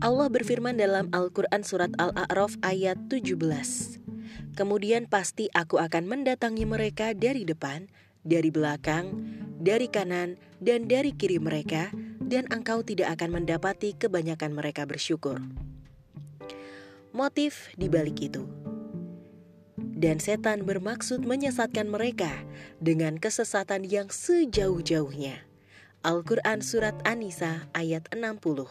Allah berfirman dalam Al-Quran surat Al-A'raf ayat 17. Kemudian pasti aku akan mendatangi mereka dari depan, dari belakang, dari kanan, dan dari kiri mereka, dan engkau tidak akan mendapati kebanyakan mereka bersyukur. Motif di balik itu. Dan setan bermaksud menyesatkan mereka dengan kesesatan yang sejauh-jauhnya. Al-Quran Surat An-Nisa ayat 60.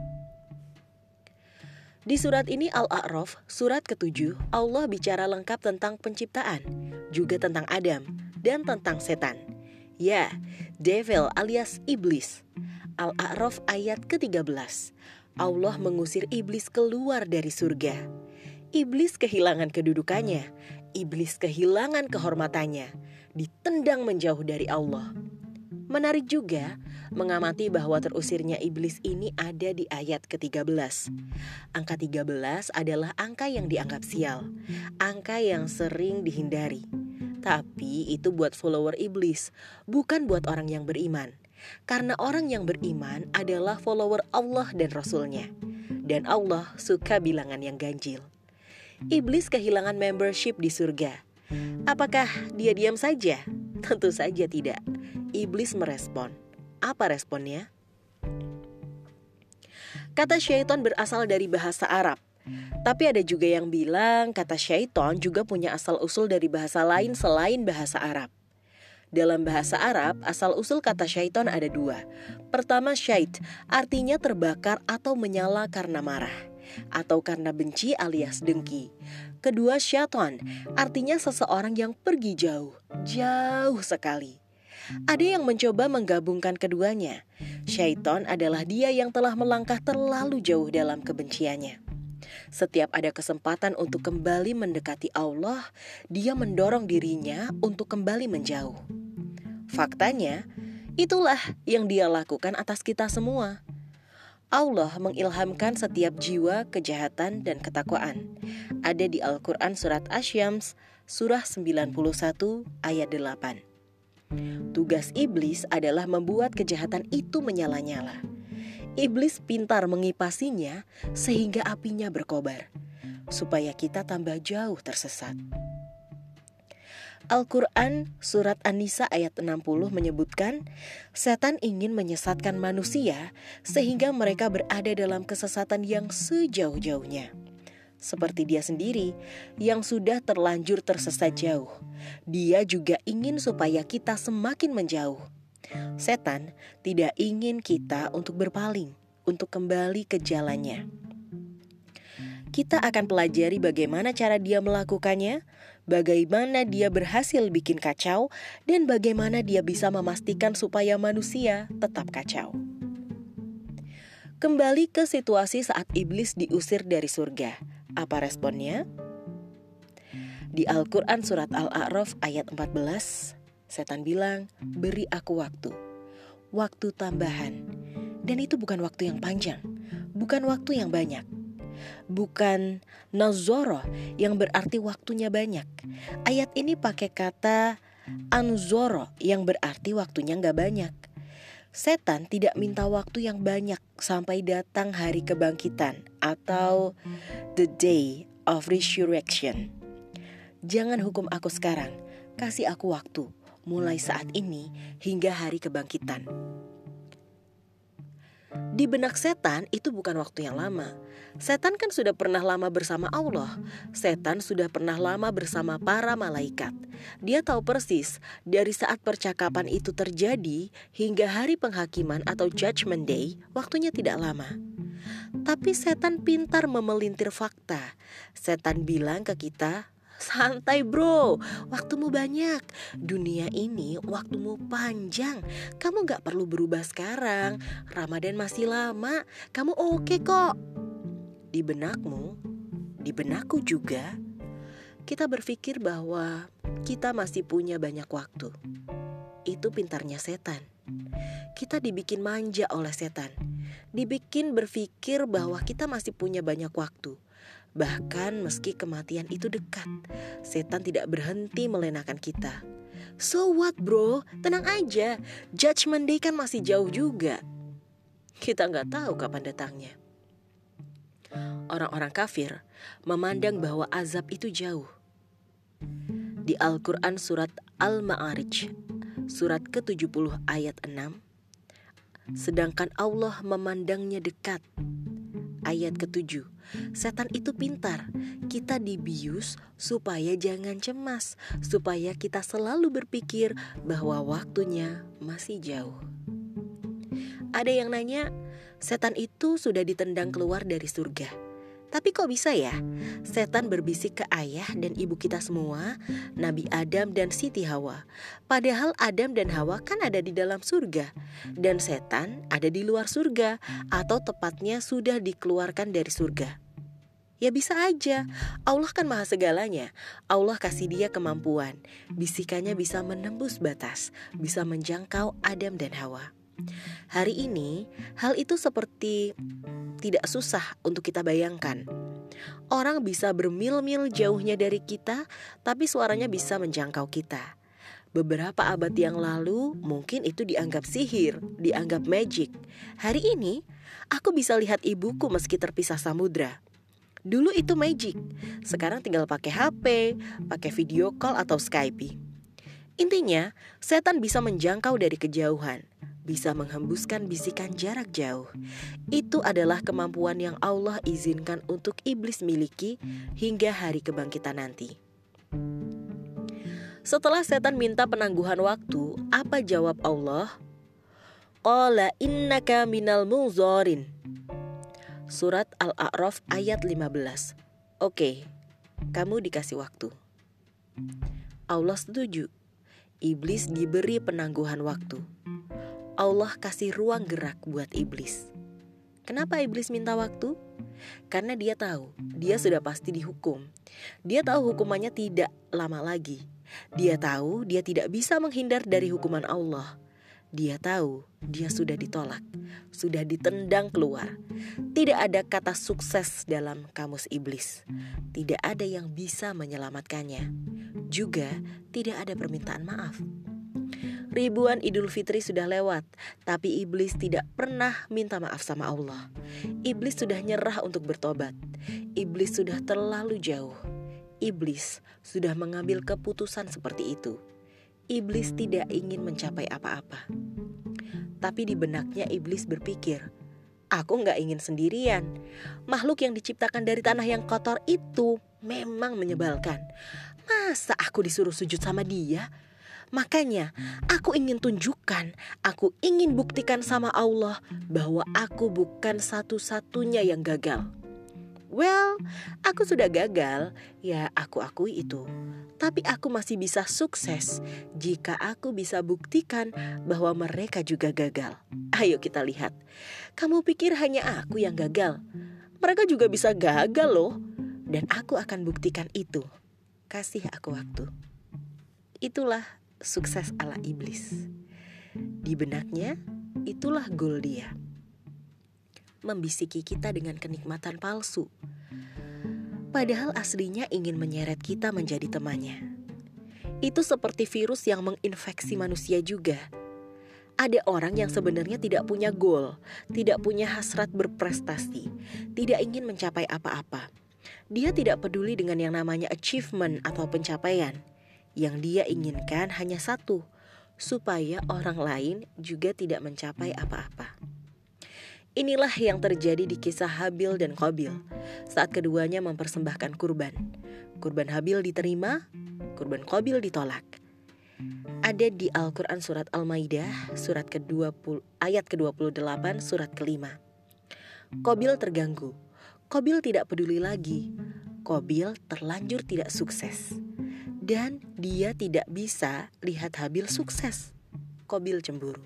Di surat ini Al-A'raf, surat ke-7, Allah bicara lengkap tentang penciptaan, juga tentang Adam, dan tentang setan. Ya, devil alias iblis. Al-A'raf ayat ke-13. Allah mengusir iblis keluar dari surga. Iblis kehilangan kedudukannya, iblis kehilangan kehormatannya, ditendang menjauh dari Allah. Menarik juga mengamati bahwa terusirnya iblis ini ada di ayat ke-13. Angka 13 adalah angka yang dianggap sial, angka yang sering dihindari. Tapi itu buat follower iblis, bukan buat orang yang beriman. Karena orang yang beriman adalah follower Allah dan Rasulnya. Dan Allah suka bilangan yang ganjil. Iblis kehilangan membership di surga. Apakah dia diam saja? Tentu saja tidak. Iblis merespon. Apa responnya? Kata syaitan berasal dari bahasa Arab. Tapi ada juga yang bilang kata syaitan juga punya asal-usul dari bahasa lain selain bahasa Arab. Dalam bahasa Arab, asal-usul kata syaitan ada dua. Pertama, syait, artinya terbakar atau menyala karena marah, atau karena benci alias dengki. Kedua, syaitan, artinya seseorang yang pergi jauh, jauh sekali. Ada yang mencoba menggabungkan keduanya. Syaitan adalah dia yang telah melangkah terlalu jauh dalam kebenciannya. Setiap ada kesempatan untuk kembali mendekati Allah, dia mendorong dirinya untuk kembali menjauh. Faktanya, itulah yang dia lakukan atas kita semua. Allah mengilhamkan setiap jiwa kejahatan dan ketakwaan. Ada di Al-Quran surat Asy-Syams, surah 91 ayat 8. Tugas iblis adalah membuat kejahatan itu menyala-nyala. Iblis pintar mengipasinya sehingga apinya berkobar, supaya kita tambah jauh tersesat. Al-Quran surat An-Nisa ayat 60 menyebutkan, setan ingin menyesatkan manusia sehingga mereka berada dalam kesesatan yang sejauh-jauhnya. Seperti dia sendiri yang sudah terlanjur tersesat jauh, dia juga ingin supaya kita semakin menjauh. Setan tidak ingin kita untuk berpaling, untuk kembali ke jalannya. Kita akan pelajari bagaimana cara dia melakukannya, bagaimana dia berhasil bikin kacau, dan bagaimana dia bisa memastikan supaya manusia tetap kacau. Kembali ke situasi saat iblis diusir dari surga. Apa responnya? Di Al-Quran surat Al-A'raf ayat 14, setan bilang, beri aku waktu. Waktu tambahan. Dan itu bukan waktu yang panjang, bukan waktu yang banyak. Bukan nazoro yang berarti waktunya banyak. Ayat ini pakai kata anzoro yang berarti waktunya gak banyak. Setan tidak minta waktu yang banyak sampai datang hari kebangkitan atau the day of resurrection. Jangan hukum aku sekarang, kasih aku waktu mulai saat ini hingga hari kebangkitan. Di benak setan itu bukan waktu yang lama. Setan kan sudah pernah lama bersama Allah. Setan sudah pernah lama bersama para malaikat. Dia tahu persis dari saat percakapan itu terjadi hingga hari penghakiman atau judgment day, waktunya tidak lama. Tapi setan pintar memelintir fakta. Setan bilang ke kita, santai bro, waktumu banyak. Dunia ini waktumu panjang. Kamu gak perlu berubah sekarang. Ramadan masih lama. Kamu oke kok. Di benakmu, di benakku juga, kita berpikir bahwa kita masih punya banyak waktu. Itu pintarnya setan. Kita dibikin manja oleh setan. Dibikin berpikir bahwa kita masih punya banyak waktu. Bahkan meski kematian itu dekat, setan tidak berhenti melenakan kita. So what bro? Tenang aja, judgment day kan masih jauh juga. Kita gak tahu kapan datangnya. Orang-orang kafir memandang bahwa azab itu jauh. Di Al-Quran surat Al-Ma'arij, surat ke-70 ayat 6, sedangkan Allah memandangnya dekat. Ayat ke-7, setan itu pintar, kita dibius supaya jangan cemas, supaya kita selalu berpikir bahwa waktunya masih jauh. Ada yang nanya, setan itu sudah ditendang keluar dari surga. Tapi kok bisa ya? Setan berbisik ke ayah dan ibu kita semua, Nabi Adam dan Siti Hawa. Padahal Adam dan Hawa kan ada di dalam surga, dan setan ada di luar surga, atau tepatnya sudah dikeluarkan dari surga. Ya bisa aja, Allah kan maha segalanya. Allah kasih dia kemampuan, bisikannya bisa menembus batas, bisa menjangkau Adam dan Hawa. Hari ini, hal itu seperti tidak susah untuk kita bayangkan. Orang bisa bermil-mil jauhnya dari kita, tapi suaranya bisa menjangkau kita. Beberapa abad yang lalu, mungkin itu dianggap sihir, dianggap magic. Hari ini, aku bisa lihat ibuku meski terpisah samudra. Dulu itu magic, sekarang tinggal pakai HP, pakai video call atau Skype. Intinya, setan bisa menjangkau dari kejauhan, bisa menghembuskan bisikan jarak jauh. Itu adalah kemampuan yang Allah izinkan untuk iblis miliki hingga hari kebangkitan nanti. Setelah setan minta penangguhan waktu, apa jawab Allah? Qala innaka minal munzarin. Surat Al-A'raf ayat 15. Oke, kamu dikasih waktu. Allah setuju. Iblis diberi penangguhan waktu. Allah kasih ruang gerak buat iblis. Kenapa iblis minta waktu? Karena dia tahu, dia sudah pasti dihukum. Dia tahu hukumannya tidak lama lagi. Dia tahu dia tidak bisa menghindar dari hukuman Allah. Dia tahu dia sudah ditolak, sudah ditendang keluar. Tidak ada kata sukses dalam kamus iblis. Tidak ada yang bisa menyelamatkannya. Juga tidak ada permintaan maaf. Ribuan Idul Fitri sudah lewat, tapi iblis tidak pernah minta maaf sama Allah. Iblis sudah nyerah untuk bertobat. Iblis sudah terlalu jauh. Iblis sudah mengambil keputusan seperti itu. Iblis tidak ingin mencapai apa-apa. Tapi di benaknya iblis berpikir, aku gak ingin sendirian. Makhluk yang diciptakan dari tanah yang kotor itu memang menyebalkan. Masa aku disuruh sujud sama dia? Makanya aku ingin tunjukkan, aku ingin buktikan sama Allah bahwa aku bukan satu-satunya yang gagal. Well, aku sudah gagal, ya aku akui itu. Tapi aku masih bisa sukses jika aku bisa buktikan bahwa mereka juga gagal. Ayo kita lihat. Kamu pikir hanya aku yang gagal? Mereka juga bisa gagal loh. Dan aku akan buktikan itu. Kasih aku waktu. Itulah sukses ala iblis. Di benaknya, itulah goal dia. Membisiki kita dengan kenikmatan palsu. Padahal aslinya ingin menyeret kita menjadi temannya. Itu seperti virus yang menginfeksi manusia juga. Ada orang yang sebenarnya tidak punya goal, tidak punya hasrat berprestasi, tidak ingin mencapai apa-apa. Dia tidak peduli dengan yang namanya achievement atau pencapaian. Yang dia inginkan hanya satu, supaya orang lain juga tidak mencapai apa-apa. Inilah yang terjadi di kisah Habil dan Qabil saat keduanya mempersembahkan kurban. Kurban Habil diterima, kurban Qabil ditolak. Ada di Al-Quran surat Al-Maidah surat ke-20 ayat ke-28 surat ke-5. Qabil terganggu. Qabil tidak peduli lagi. Qabil terlanjur tidak sukses. Dan dia tidak bisa lihat Habil sukses. Qabil cemburu.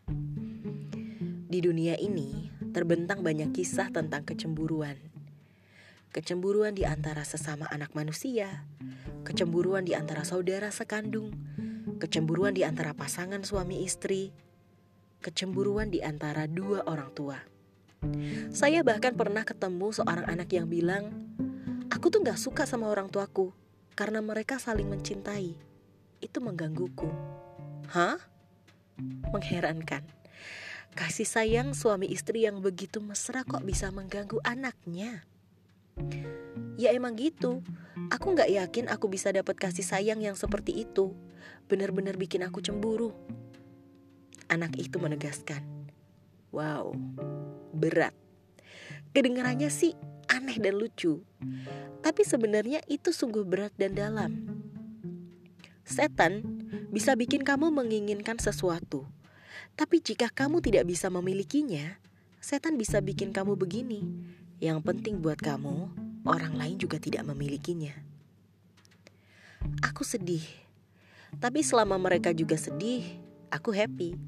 Di dunia ini terbentang banyak kisah tentang kecemburuan. Kecemburuan di antara sesama anak manusia, kecemburuan di antara saudara sekandung, kecemburuan di antara pasangan suami istri, kecemburuan di antara dua orang tua. Saya bahkan pernah ketemu seorang anak yang bilang, aku tuh gak suka sama orang tuaku karena mereka saling mencintai. Itu menggangguku. Hah? Mengherankan. Kasih sayang suami istri yang begitu mesra kok bisa mengganggu anaknya? Ya emang gitu. Aku gak yakin aku bisa dapat kasih sayang yang seperti itu. Benar-benar bikin aku cemburu. Anak itu menegaskan. Wow, berat. Kedengarannya sih aneh dan lucu. Tapi sebenarnya itu sungguh berat dan dalam. Setan bisa bikin kamu menginginkan sesuatu. Tapi jika kamu tidak bisa memilikinya, setan bisa bikin kamu begini. Yang penting buat kamu, orang lain juga tidak memilikinya. Aku sedih. Tapi selama mereka juga sedih, aku happy.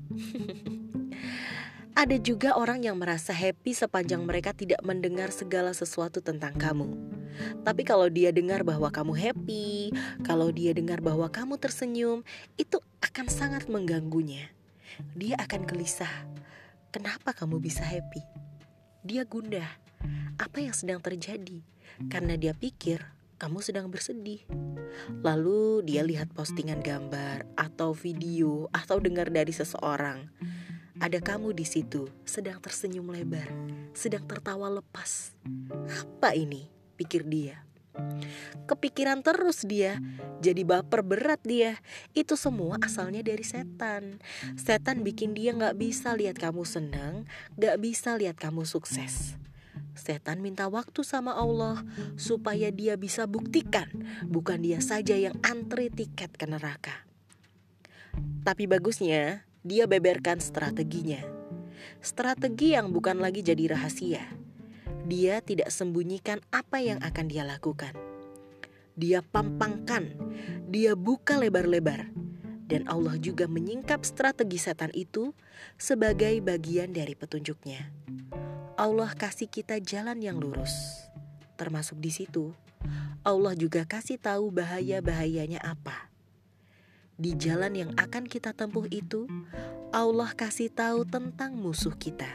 Ada juga orang yang merasa happy sepanjang mereka tidak mendengar segala sesuatu tentang kamu. Tapi kalau dia dengar bahwa kamu happy, kalau dia dengar bahwa kamu tersenyum, itu akan sangat mengganggunya. Dia akan gelisah. Kenapa kamu bisa happy? Dia gundah. Apa yang sedang terjadi? Karena dia pikir kamu sedang bersedih. Lalu dia lihat postingan gambar atau video atau dengar dari seseorang. Ada kamu di situ, sedang tersenyum lebar, sedang tertawa lepas. Apa ini? Pikir dia. Kepikiran terus dia, jadi baper berat dia. Itu semua asalnya dari setan. Setan bikin dia gak bisa lihat kamu senang, gak bisa lihat kamu sukses. Setan minta waktu sama Allah supaya dia bisa buktikan bukan dia saja yang antri tiket ke neraka. Tapi bagusnya dia beberkan strateginya. Strategi yang bukan lagi jadi rahasia. Dia tidak sembunyikan apa yang akan dia lakukan. Dia pampangkan, dia buka lebar-lebar. Dan Allah juga menyingkap strategi setan itu sebagai bagian dari petunjuknya. Allah kasih kita jalan yang lurus. Termasuk di situ, Allah juga kasih tahu bahaya-bahayanya apa. Di jalan yang akan kita tempuh itu, Allah kasih tahu tentang musuh kita.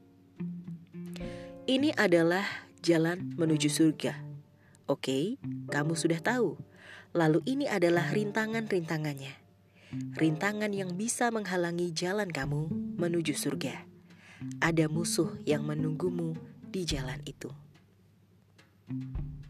Ini adalah jalan menuju surga. Oke, kamu sudah tahu. Lalu ini adalah rintangan-rintangannya. Rintangan yang bisa menghalangi jalan kamu menuju surga. Ada musuh yang menunggumu di jalan itu.